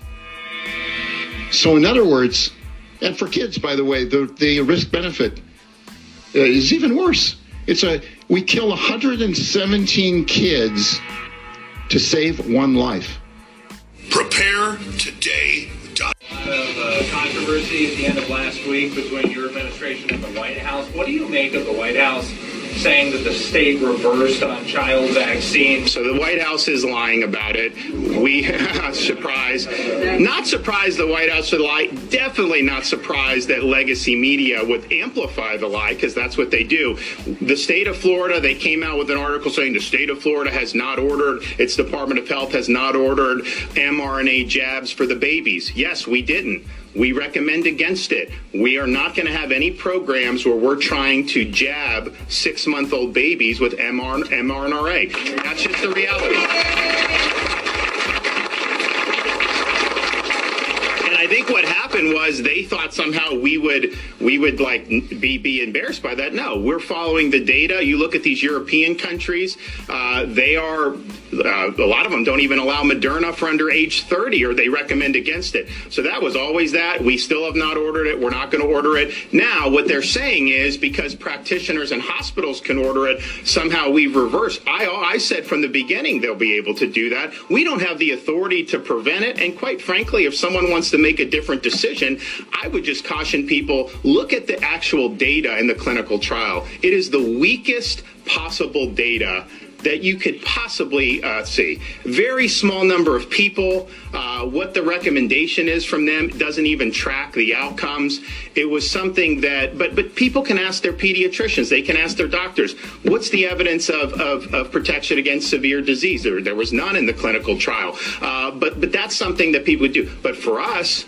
So in other words, and for kids, by the way, the, the risk-benefit uh, is even worse. It's a we kill one hundred seventeen kids to save one life. Prepare today. A lot of uh, controversy at the end of last week between your administration and the White House. What do you make of the White House saying that the state reversed on child vaccines? So the White House is lying about it. We, surprised, not surprised the White House would lie. Definitely not surprised that legacy media would amplify the lie, because that's what they do. The state of Florida, they came out with an article saying the state of Florida has not ordered, its Department of Health has not ordered mRNA jabs for the babies. Yes, we didn't. We recommend against it. We are not going to have any programs where we're trying to jab six-month-old babies with mRNA. That's just the reality. I think what happened was they thought somehow we would we would like be be embarrassed by that. No, we're following the data. You look at these European countries; uh, they are uh, a lot of them don't even allow Moderna for under age thirty, or they recommend against it. So that was always that. We still have not ordered it. We're not going to order it now. What they're saying is because practitioners and hospitals can order it, somehow we've reversed. I I said from the beginning they'll be able to do that. We don't have the authority to prevent it, and quite frankly, if someone wants to make a different decision, I would just caution people, look at the actual data in the clinical trial. It is the weakest possible data that you could possibly uh, see. Very small number of people. Uh, what the recommendation is from them doesn't even track the outcomes. It was something that, but but people can ask their pediatricians. They can ask their doctors, what's the evidence of, of, of protection against severe disease? There, there was none in the clinical trial. Uh, but, but that's something that people would do. But for us,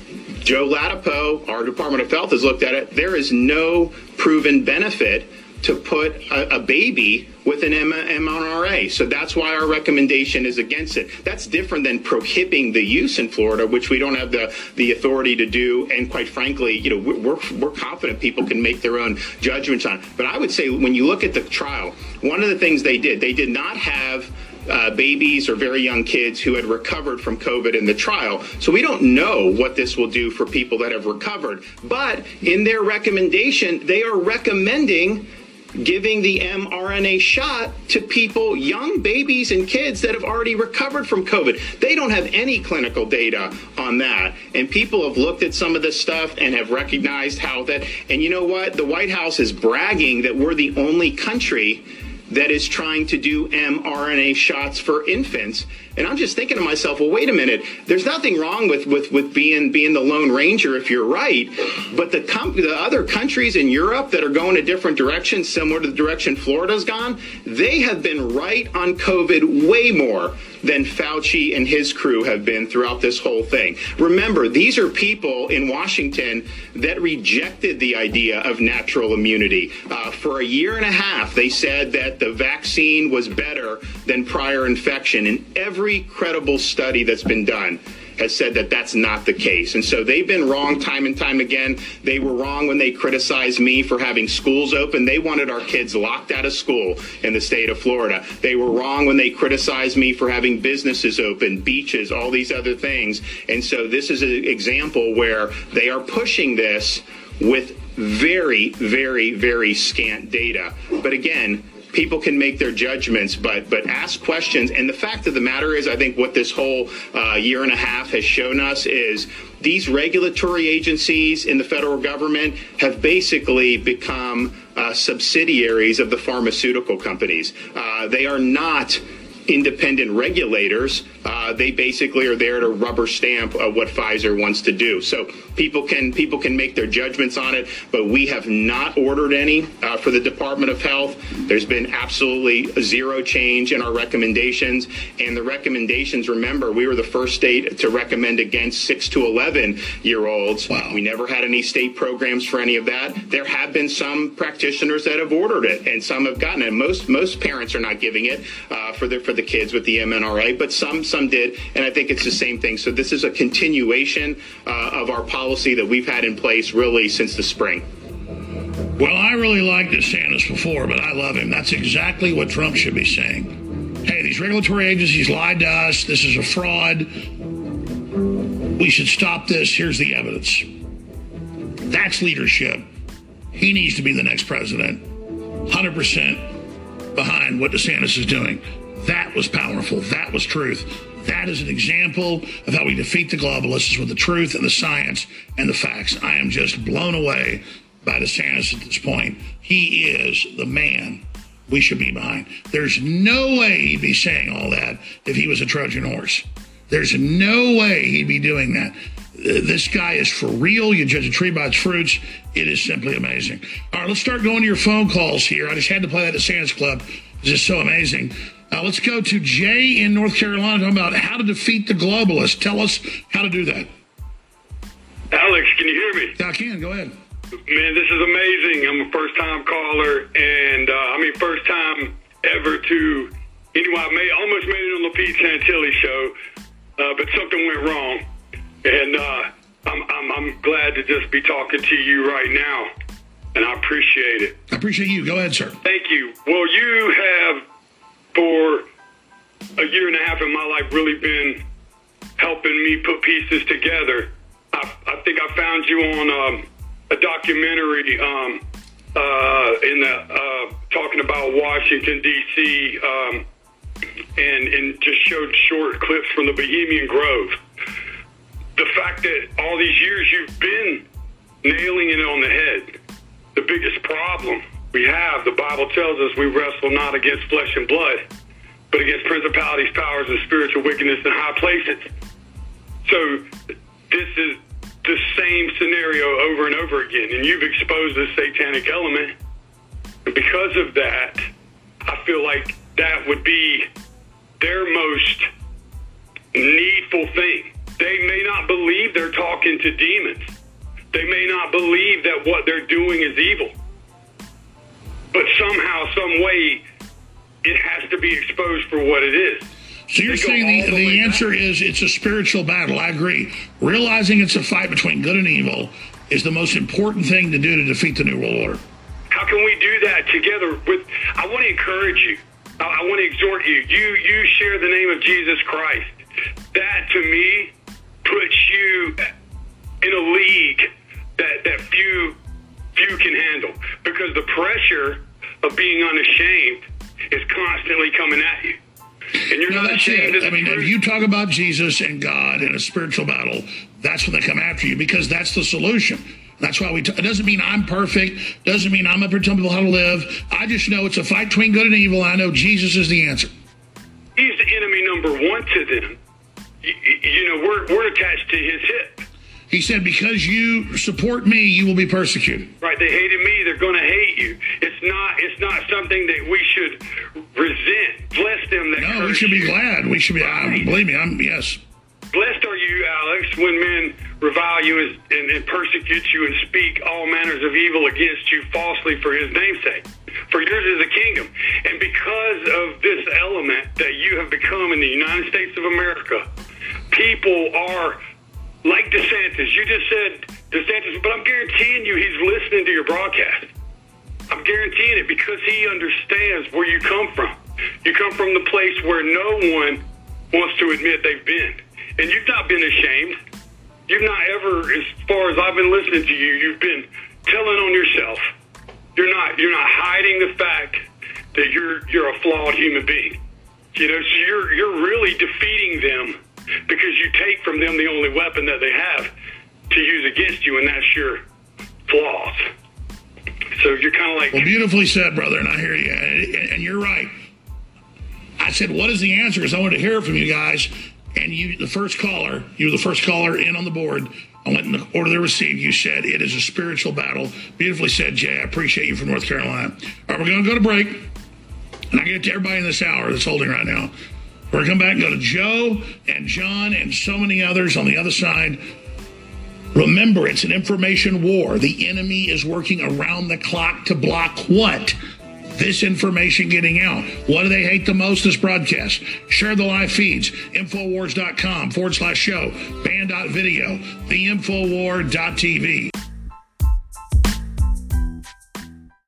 Joe Latipo, our Department of Health, has looked at it. There is no proven benefit to put a, a baby with an M R N A. So that's why our recommendation is against it. That's different than prohibiting the use in Florida, which we don't have the, the authority to do. And quite frankly, you know, we're, we're confident people can make their own judgments on it. But I would say when you look at the trial, one of the things they did, they did not have Uh, babies or very young kids who had recovered from COVID in the trial. So we don't know what this will do for people that have recovered. But in their recommendation, they are recommending giving the mRNA shot to people, young babies and kids that have already recovered from COVID. They don't have any clinical data on that. And people have looked at some of this stuff and have recognized how that, and you know what? The White House is bragging that we're the only country that is trying to do mRNA shots for infants. And I'm just thinking to myself, well, wait a minute. There's nothing wrong with, with, with being being the Lone Ranger if you're right. But the, com- the other countries in Europe that are going a different direction, similar to the direction Florida's gone, they have been right on COVID way more than Fauci and his crew have been throughout this whole thing. Remember, these are people in Washington that rejected the idea of natural immunity. Uh, for a year and a half, they said that the vaccine was better than prior infection. And every credible study that's been done has said that that's not the case. And so they've been wrong time and time again. They were wrong when they criticized me for having schools open. They wanted our kids locked out of school in the state of Florida. They were wrong when they criticized me for having businesses open, beaches, all these other things. And so this is an example where they are pushing this with very, very, very scant data. But again, people can make their judgments, but but ask questions. And the fact of the matter is, I think what this whole uh, year and a half has shown us is these regulatory agencies in the federal government have basically become uh, subsidiaries of the pharmaceutical companies. Uh, they are not independent regulators. Uh, they basically are there to rubber stamp uh, what Pfizer wants to do. So people can people can make their judgments on it, but we have not ordered any uh, for the Department of Health. There's been absolutely zero change in our recommendations. And the recommendations, remember, we were the first state to recommend against six to eleven year olds. Wow. We never had any state programs for any of that. There have been some practitioners that have ordered it, and some have gotten it. Most most parents are not giving it uh, for their for the kids with the M N R A, but some some did. did, and I think it's the same thing. So this is a continuation uh, of our policy that we've had in place really since the spring. Well, I really liked DeSantis before, but I love him. That's exactly what Trump should be saying. Hey, these regulatory agencies lied to us. This is a fraud. We should stop this. Here's the evidence. That's leadership. He needs to be the next president. one hundred percent behind what DeSantis is doing. That was powerful. That was truth. That is an example of how we defeat the globalists with the truth and the science and the facts. I am just blown away by DeSantis at this point. He is the man we should be behind. There's no way he'd be saying all that if he was a Trojan horse. There's no way he'd be doing that. This guy is for real. You judge a tree by its fruits. It is simply amazing. All right, let's start going to your phone calls here. I just had to play that DeSantis clip. It's just so amazing. Uh, let's go to Jay in North Carolina talking about how to defeat the globalists. Tell us how to do that. Alex, can you hear me? Yeah, I can. Go ahead. Man, this is amazing. I'm a first-time caller, and uh, I mean, first time ever to, anyway, I made, almost made it on the Pete Santilli show, uh, but something went wrong. And uh, I'm, I'm, I'm glad to just be talking to you right now, and I appreciate it. I appreciate you. Go ahead, sir. Thank you. Well, you have, for a year and a half in my life, really been helping me put pieces together. I, I think I found you on um, a documentary um, uh, in the uh, talking about Washington, D C, um, and, and just showed short clips from the Bohemian Grove. The fact that all these years you've been nailing it on the head. The biggest problem we have, the Bible tells us we wrestle not against flesh and blood, but against principalities, powers, and spiritual wickedness in high places. So this is the same scenario over and over again, and you've exposed the satanic element. And because of that, I feel like that would be their most needful thing. They may not believe they're talking to demons. They may not believe that what they're doing is evil. But somehow, some way, it has to be exposed for what it is. So you're saying the, the, the answer back. is it's a spiritual battle. I agree. Realizing it's a fight between good and evil is the most important thing to do to defeat the New World Order. How can we do that together? With I want to encourage you. I, I want to exhort you. You you share the name of Jesus Christ. That, to me, puts you in a league that, that few few can handle, because the pressure of being unashamed is constantly coming at you. And you're no, not that's ashamed it. of I mean, the if you talk about Jesus and God in a spiritual battle, that's when they come after you, because that's the solution. That's why we, t- it doesn't mean I'm perfect. Doesn't mean I'm up here telling people how to live. I just know it's a fight between good and evil. I know Jesus is the answer. He's the enemy number one to them. You, you know, we're, we're attached to his hip. He said, because you support me, you will be persecuted. Right. They hated me. They're going to hate you. It's not, it's not something that we should resent. Bless them that No, curse we should be you. glad. We should be, Right. I, believe me, I'm, yes. Blessed are you, Alex, when men revile you and, and, and persecute you and speak all manners of evil against you falsely for his name's sake. For yours is the kingdom. And because of this element that you have become in the United States of America, people are like DeSantis. You just said DeSantis, but I'm guaranteeing you he's listening to your broadcast. I'm guaranteeing it, because he understands where you come from. You come from the place where no one wants to admit they've been. And you've not been ashamed. You've not ever, as far as I've been listening to you, you've been telling on yourself. You're not you're not hiding the fact that you're you're a flawed human being. You know, so you're you're really defeating them, because you take from them the only weapon that they have to use against you, and that's your flaws. So you're kind of like... Well, beautifully said, brother, and I hear you. And, and you're right. I said, what is the answer? Because I wanted to hear it from you guys. And you, the first caller, you were the first caller in on the board. I went in the order they received. You said it is a spiritual battle. Beautifully said, Jay. I appreciate you from North Carolina. All right, we're going to go to break. And I get to everybody in this hour that's holding right now. We're going to come back and go to Joe and John and so many others on the other side. Remember, it's an information war. The enemy is working around the clock to block what? this information getting out. What do they hate the most? This broadcast. Share the live feeds. Infowars.com forward slash show. Band.video. The Infowar.tv.